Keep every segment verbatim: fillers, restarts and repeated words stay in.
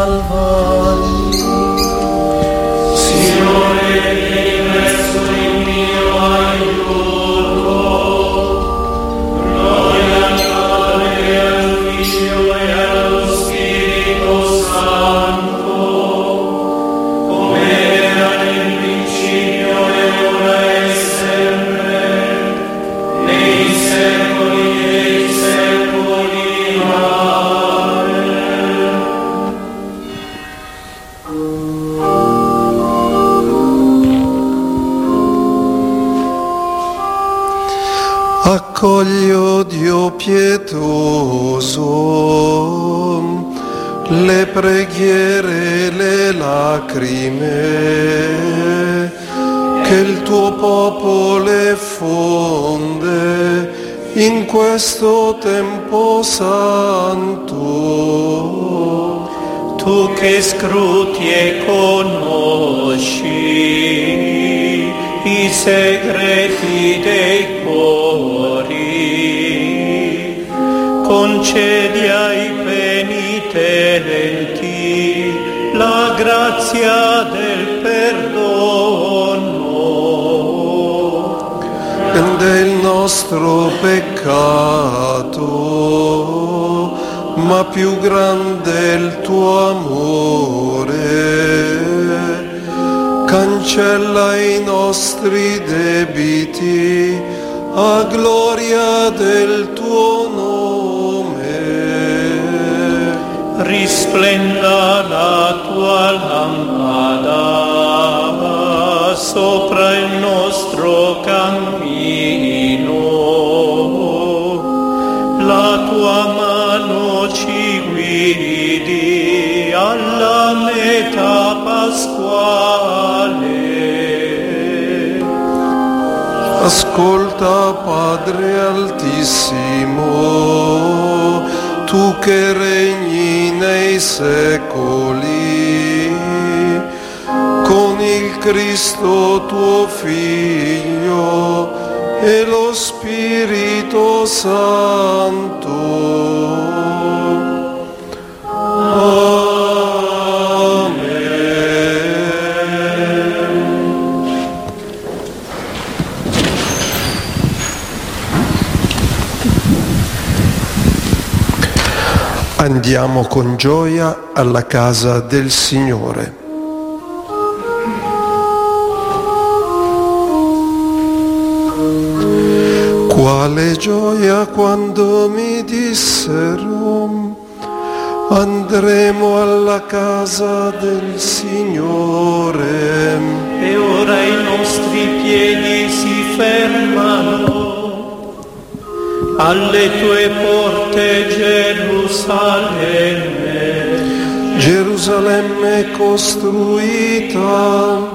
salvarmi. Signore, vieni presso il mio aiuto. Gloria al Padre, al Figlio e allo Spirito Santo, come era nel principio e ora e sempre, nei secoli dei secoli. Amen. Accoglio, Dio pietoso, le preghiere e le lacrime che il tuo popolo effonde in questo tempo santo. Tu che scruti e conosci i segreti dei cuori, concedi ai penitenti la grazia del perdono. Del nostro peccato, ma più grande il tuo amore, cancella i nostri debiti a gloria del tuo nome. Risplenda la tua lampada sopra il nostro cammino, la tua mano ci guidi alla meta pasquale. Ascolta, Padre Altissimo, tu che regni nei secoli, con il Cristo tuo Figlio e lo Spirito Santo. Andiamo con gioia alla casa del Signore. Quale gioia quando mi dissero: andremo alla casa del Signore. E ora i nostri piedi si fermano alle tue porte, Gerusalemme. Gerusalemme costruita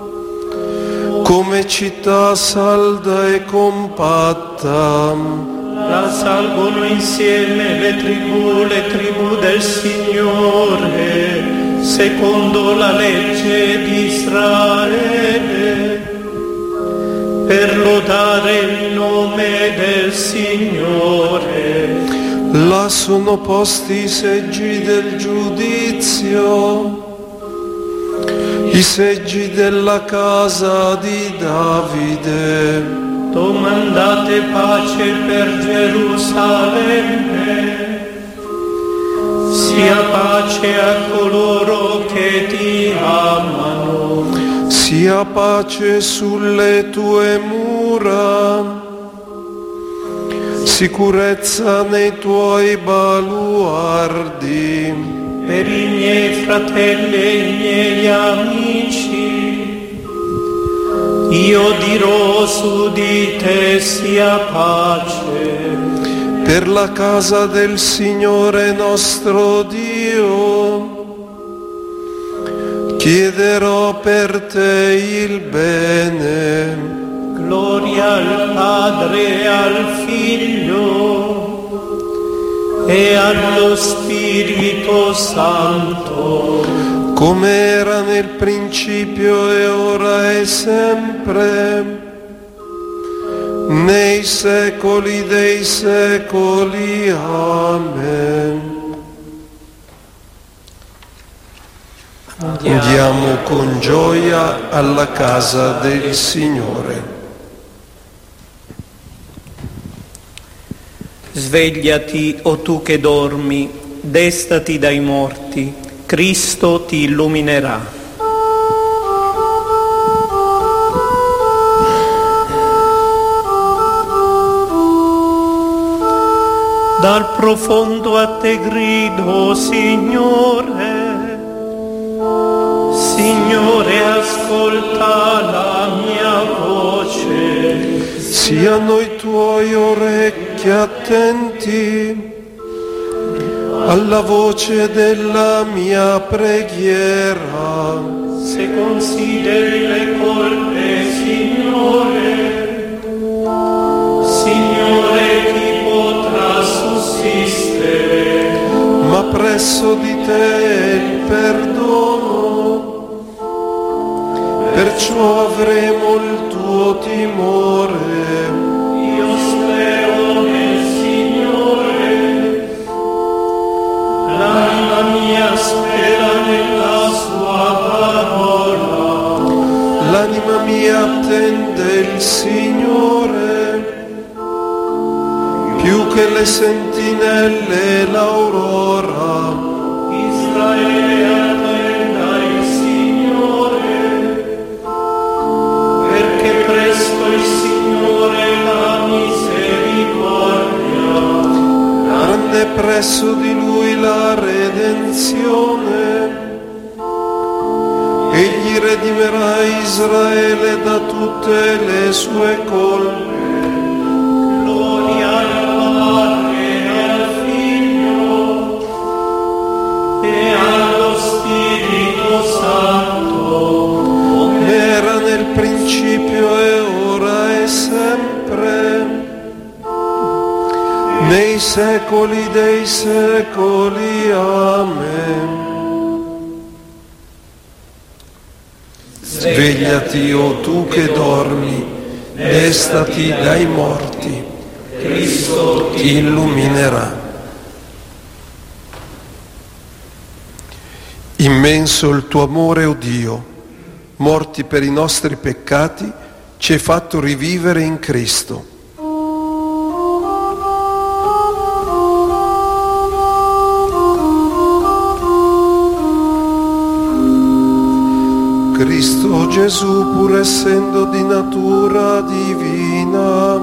come città salda e compatta. La salgono insieme le tribù, le tribù del Signore, secondo la legge di Israele, per lodare il nome del Signore. Là sono posti i seggi del giudizio, i seggi della casa di Davide. Domandate pace per Gerusalemme, sia pace a coloro che ti amano. Sia pace sulle tue mura, sicurezza nei tuoi baluardi. Per i miei fratelli e i miei amici, io dirò su di te sia pace. Per la casa del Signore nostro Dio, chiederò per te il bene. Gloria al Padre e al Figlio e allo Spirito Santo, come era nel principio e ora e sempre, nei secoli dei secoli. Amen. Andiamo con gioia alla casa del Signore. Svegliati, o tu che dormi, destati dai morti, Cristo ti illuminerà. Dal profondo a te grido, Signore. Signore, ascolta la mia voce. Siano i tuoi orecchi attenti alla voce della mia preghiera. Se consideri le colpe, Signore, Signore, chi potrà sussistere? Ma presso di te il perdono, perciò avremo il tuo timore. Io spero nel Signore, l'anima mia spera nella sua parola. L'anima mia attende il Signore, più che le sentinelle l'aurora. Israele attenda il Signore, perché presto il Signore la misericordia. Rende presso di lui la redenzione. Egli redimerà Israele da tutte le sue colpe. Gloria al Padre e al Figlio e allo Spirito Santo, Come era nel principio e ora e sempre, nei secoli dei secoli. Amen. Svegliati, o tu che dormi, destati dai morti, Cristo ti illuminerà. Immenso il tuo amore, o Dio, morti per i nostri peccati, ci hai fatto rivivere in Cristo. Cristo Gesù, pur essendo di natura divina,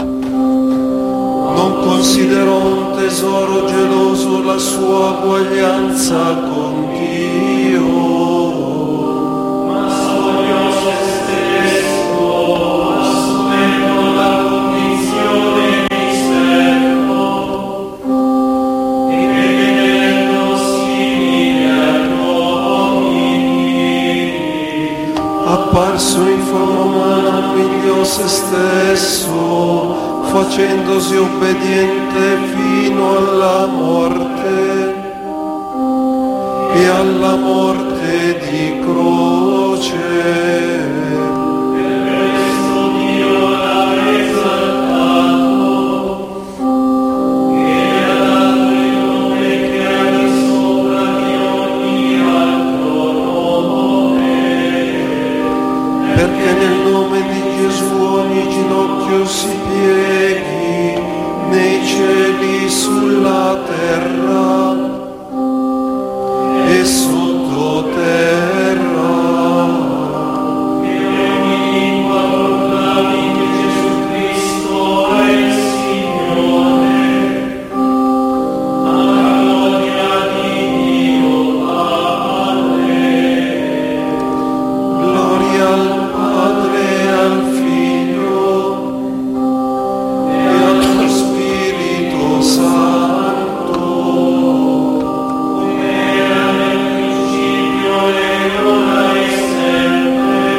non considerò un tesoro geloso la sua uguaglianza con Dio, ma sogliò se stesso, assumendo la condizione di servo e divenendo simile agli uomini. apparso in forma umana, umiliò se stesso, facendosi obbediente fino alla morte e alla morte di croce. Per questo Dio l'ha esaltato e ha dato il nome che ha di sopra di ogni altro nome, Perché nel nome di Gesù ogni ginocchio si pieghi, nei cieli, sulla terra e sottoterra. e ogni lingua proclami che Gesù Cristo è il Signore, alla gloria di Dio Padre. Gloria al Padre e al Figlio e allo Spirito Santo, Come era nel principio e ora e sempre,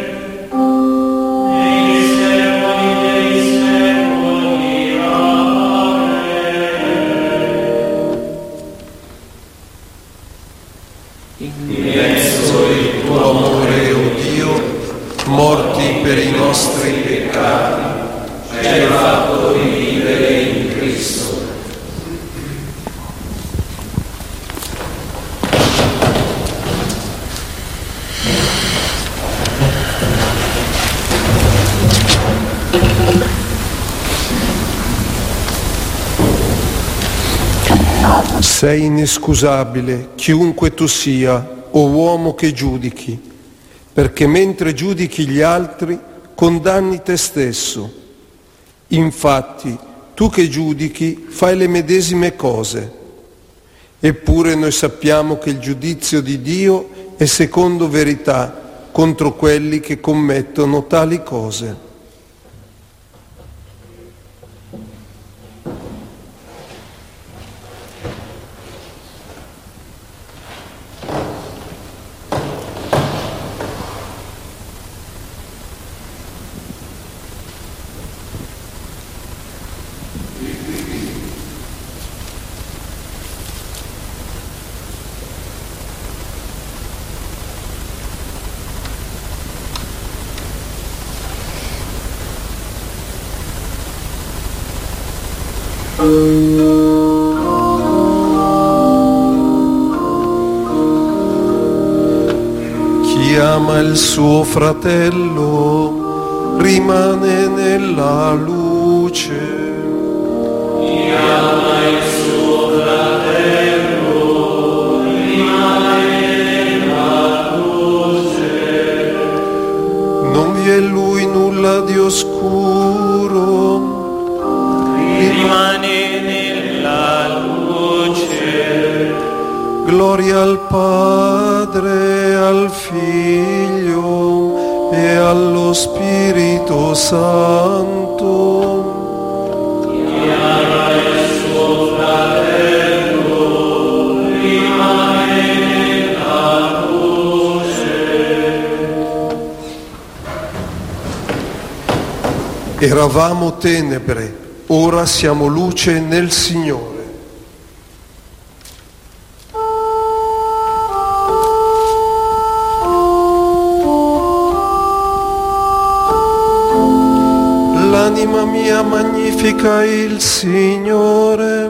nei secoli dei secoli. Amen. immenso il tuo amore, o Dio, morti per i nostri peccati, ci hai fatto rivivere in Cristo. Sei inescusabile, chiunque tu sia, o uomo che giudichi, perché mentre giudichi gli altri, condanni te stesso. Infatti, tu che giudichi, fai le medesime cose. Eppure noi sappiamo che il giudizio di Dio è secondo verità contro quelli che commettono tali cose. Chi ama il suo fratello rimane nella luce. Chi ama il suo fratello rimane nella luce. Non vi è in lui nulla di oscuro. Rimane nella luce. Gloria al Padre, al Figlio e allo Spirito Santo. Chi ama il suo fratello rimane nella luce. Eravamo tenebre, ora siamo luce nel Signore. L'anima mia magnifica il Signore,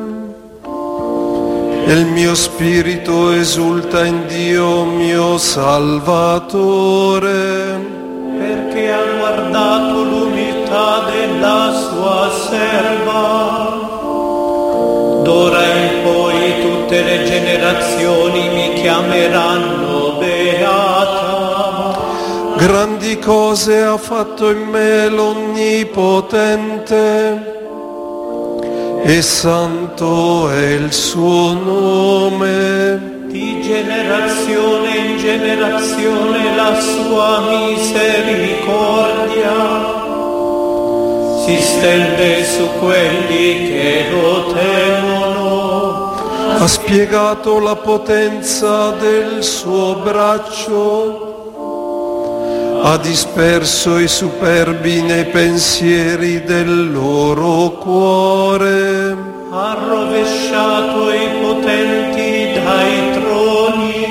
e il mio spirito esulta in Dio mio Salvatore. Perché ha guardato l'umiltà della sua serva. D'ora in poi tutte le generazioni mi chiameranno beata. Grandi cose ha fatto in me l'Onnipotente, e santo è il suo nome. Di generazione in generazione la sua misericordia si stende su quelli che lo temono. Ha spiegato la potenza del suo braccio, ha disperso i superbi nei pensieri del loro cuore. Ha rovesciato i potenti dai troni,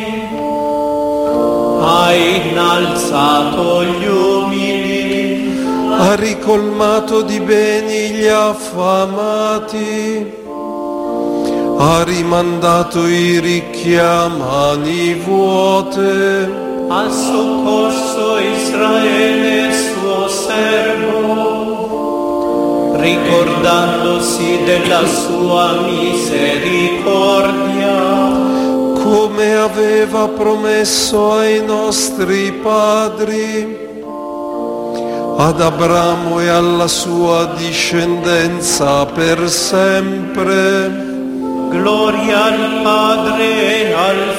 ha innalzato gli umili, Ha ricolmato di beni gli affamati, ha rimandato i ricchi a mani vuote. ha soccorso Israele suo servo, ricordandosi della sua misericordia, come aveva promesso ai nostri padri, ad Abramo e alla sua discendenza per sempre. gloria al Padre e al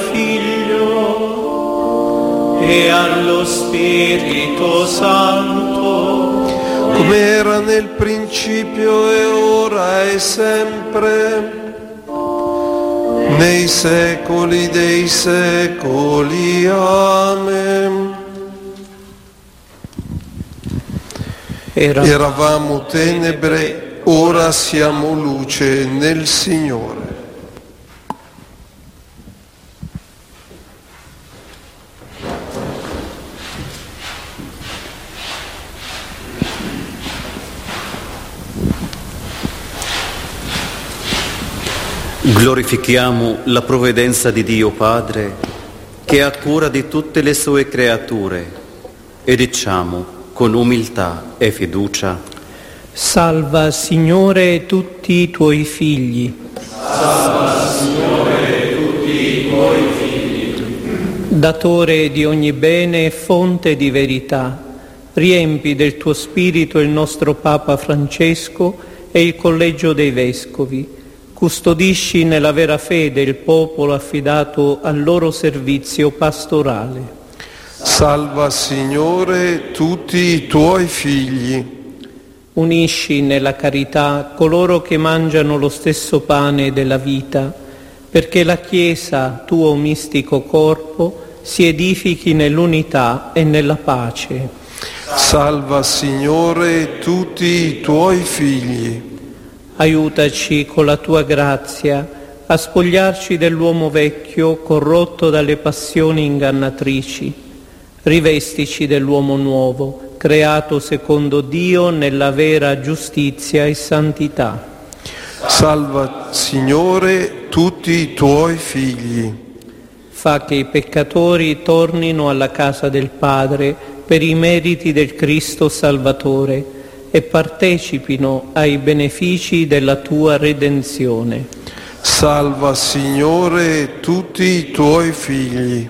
Figlio e allo Spirito Santo, come era nel principio e ora e sempre, nei secoli dei secoli. Amen. Era... Eravamo tenebre, ora siamo luce nel Signore. Glorifichiamo la provvidenza di Dio Padre, che ha cura di tutte le sue creature, e diciamo con umiltà e fiducia: Salva, Signore, tutti i tuoi figli. Salva, Signore, tutti i tuoi figli. Datore di ogni bene e fonte di verità, riempi del tuo spirito il nostro Papa Francesco e il Collegio dei Vescovi. Custodisci nella vera fede il popolo affidato al loro servizio pastorale. Salva, Signore, tutti i tuoi figli. Unisci nella carità coloro che mangiano lo stesso pane della vita, perché la Chiesa, tuo mistico corpo, si edifichi nell'unità e nella pace. Salva, Signore, tutti i tuoi figli. Aiutaci con la tua grazia a spogliarci dell'uomo vecchio corrotto dalle passioni ingannatrici. Rivestici dell'uomo nuovo, creato secondo Dio nella vera giustizia e santità. Salva, Signore, tutti i tuoi figli. Fa che i peccatori tornino alla casa del Padre per i meriti del Cristo Salvatore e partecipino ai benefici della tua redenzione. Salva, Signore, tutti i tuoi figli.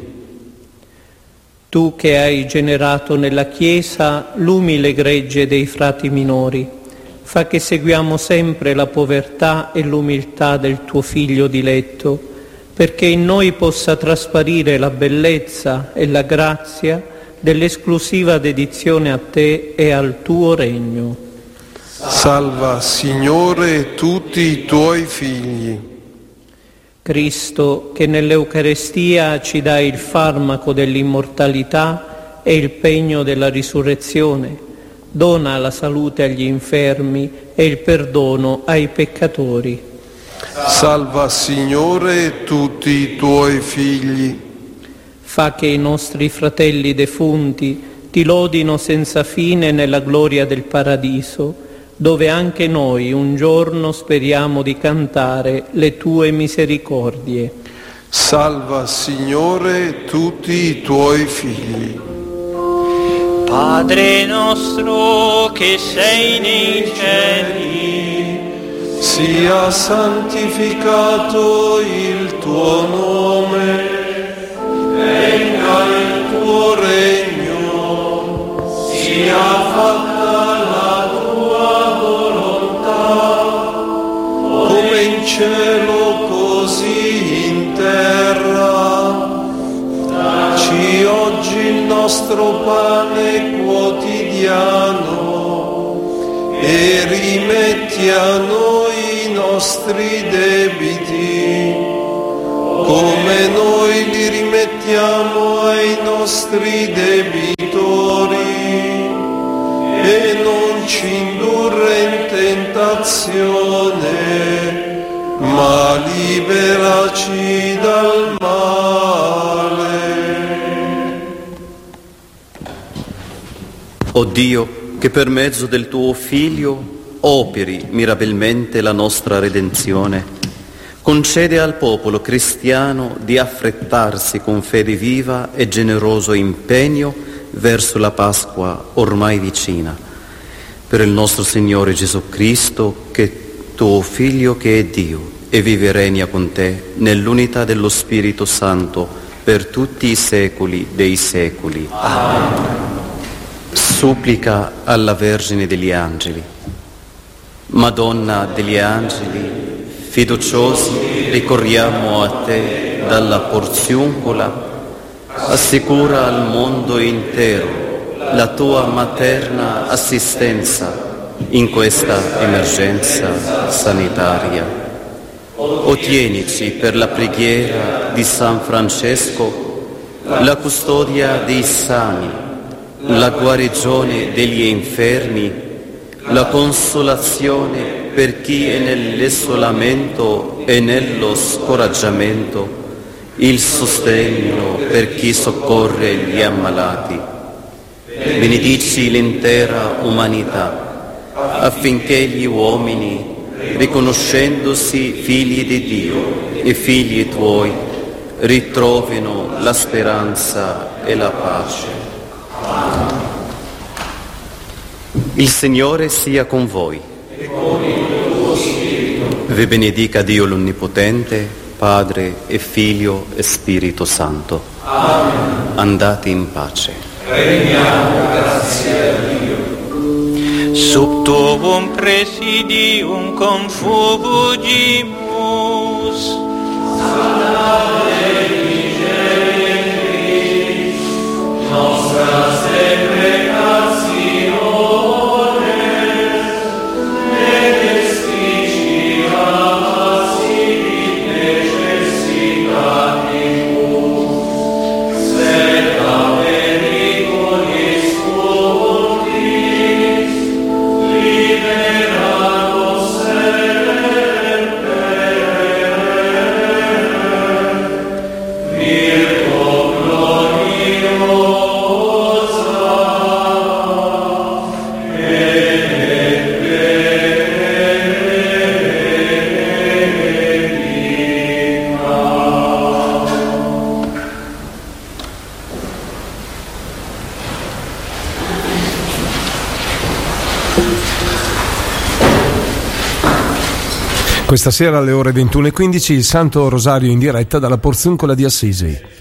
Tu che hai generato nella Chiesa l'umile gregge dei frati minori, fa che seguiamo sempre la povertà e l'umiltà del tuo Figlio diletto, perché in noi possa trasparire la bellezza e la grazia dell'esclusiva dedizione a te e al tuo regno. Salva, Signore, tutti i tuoi figli. Cristo, che nell'Eucarestia ci dai il farmaco dell'immortalità e il pegno della risurrezione, dona la salute agli infermi e il perdono ai peccatori. Salva, Signore, tutti i tuoi figli. Fa che i nostri fratelli defunti ti lodino senza fine nella gloria del paradiso, dove anche noi un giorno speriamo di cantare le tue misericordie. Salva, Signore, tutti i tuoi figli. Padre nostro che sei nei cieli, sia santificato il tuo nome, venga il tuo regno, sia fatta la tua volontà, come in cielo così in terra. Dacci oggi il nostro pane quotidiano e rimetti a noi i nostri debiti, come noi li rimettiamo ai nostri debitori, e non ci indurre in tentazione, ma liberaci dal male. O Dio, che per mezzo del tuo Figlio operi mirabilmente la nostra redenzione, concede al popolo cristiano di affrettarsi con fede viva e generoso impegno verso la Pasqua ormai vicina. Per il nostro Signore Gesù Cristo, che tuo Figlio che è Dio e vive e regna con te nell'unità dello Spirito Santo per tutti i secoli dei secoli. Amen. Supplica alla Vergine degli Angeli. Madonna degli Angeli, fiduciosi ricorriamo a te dalla porziuncola, assicura al mondo intero la tua materna assistenza in questa emergenza sanitaria. Ottienici per la preghiera di San Francesco la custodia dei sani, la guarigione degli infermi, la consolazione per chi è nell'isolamento e nello scoraggiamento, il sostegno per chi soccorre gli ammalati. Benedici l'intera umanità, affinché gli uomini, riconoscendosi figli di Dio e figli tuoi, ritrovino la speranza e la pace. Il Signore sia con voi. Vi benedica Dio l'Onnipotente, Padre e Figlio e Spirito Santo. Amen. Andate in pace. Regniamo grazie a Dio. Sub tuum presidium confugimus. Salve miseris, nostra deprecationes, et explicia sibi necessitatibus, sed a periculis cultis, libera nos semper, virgo gloriosa, et benedicta. Questa sera alle ore ventuno e quindici il Santo Rosario in diretta dalla Porzuncola di Assisi.